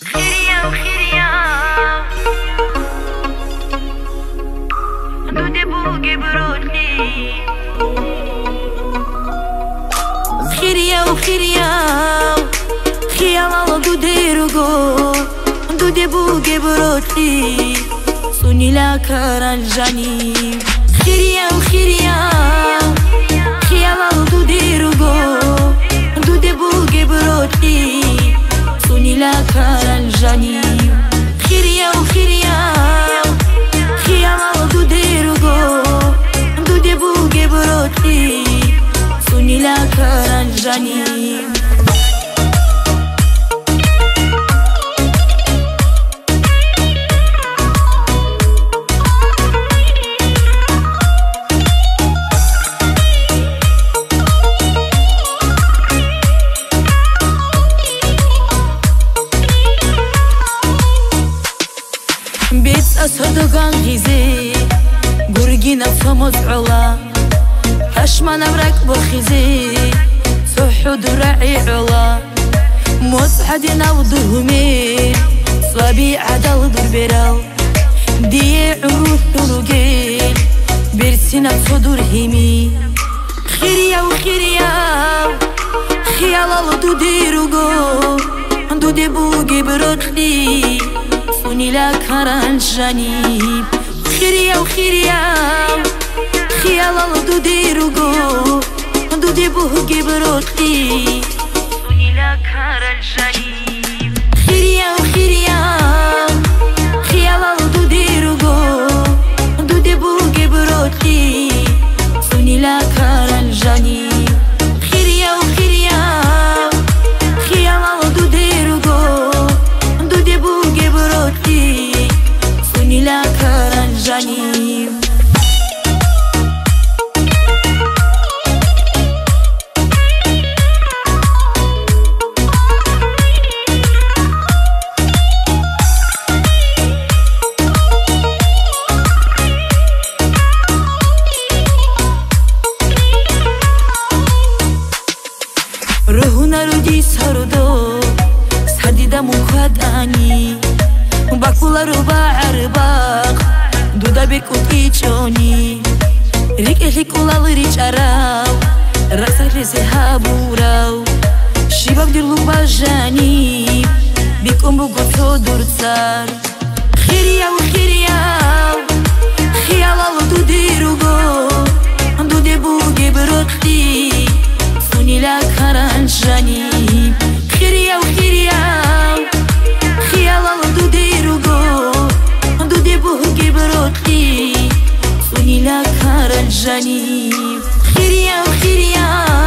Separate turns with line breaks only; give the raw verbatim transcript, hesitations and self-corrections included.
خيريا وخيريا دودي بوقي بروحي خيريا وخيريا خيالا دودي رجو دودي بوقي بروحي سوني لا كرنجاني خيريا وخيريا خيالا دودي رجو دودي بوقي بروحي سوني لا كرنجاني خيريا وخيريا خيالا دودي رجو دودي بوقي بروحي سوني لا كرنجاني بيت أسود غنغيزي قرقينا فموز علا أشمان أمرك بخيزي سحود راعي علا موز حدنا ودرهمي صابي عدل دربيرال دي عروث دلوقين بيرسينا صدور همي خيريا وخيريا خيالا دودي رقو دودي بوقي برودلي سوني لا كرنجاني خيريا وخيريا خيالا دودي رقو دودي بوقي برودلي سوني لا كرنجاني خيريا وخيريا خيالا دودي رقو دودي بوقي برودلي سوني لا كرنجاني خيريا وخيريا خيالا دودي رقو دودي بوقي برودلي سوني لا كرنجاني روحنا رودي سردو سديدا مخداني باكولا روبا عرباق دودا بيكوت إيشوني ريك إحيكولا لريش أراو رأسك لسيهابو راو شباب دير لوبا جاني بيكم بوكو صدور تسار خيريا وخيريا خيالا دودي رقو دودي بوقي بروتلي سوني لا كرنجاني خيريا وخيريا خيالا دودي رقو دودي بوقي بروتلي سوني لا كرنجاني خيريا وخيريا